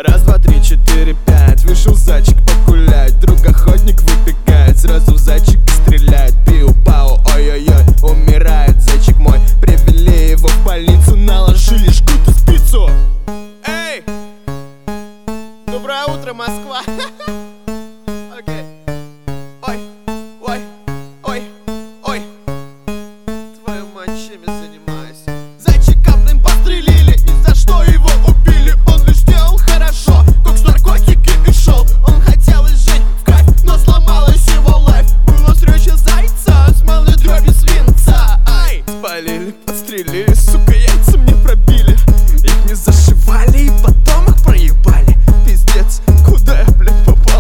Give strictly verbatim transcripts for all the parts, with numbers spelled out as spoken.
Раз, два, три, четыре, пять. Вышел зайчик погулять, друг охотник выпекает, сразу в зайчика стреляет. Пиу-пау, ой-ой-ой, умирает зайчик мой. Привели его в больницу, наложили жгут и спицу. Эй! Доброе утро, Москва! Окей. Ой, ой, ой, ой. Твою мать, чем я занимаюсь? Зайчика, блин, пострелили, ни за что его убили. Он лишь делал хорошо, как с наркотики и шел. Он хотел изжить в кайф, но сломалась его лайф. Была встреча зайца с малой дробью свинца. Ай! Спалили, подстрелили, сука, яйца мне пробили. Их не зашивали и потом их проебали. Пиздец, куда я, блядь, попал?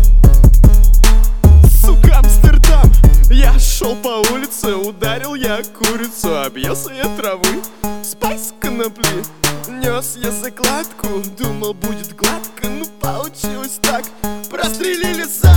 Сука, Амстердам. Я шел по улице, ударил я курицу, объелся я травы, спайс конопли. Нес я закладку, думал будет гладко, ну получилось так. Прострелили за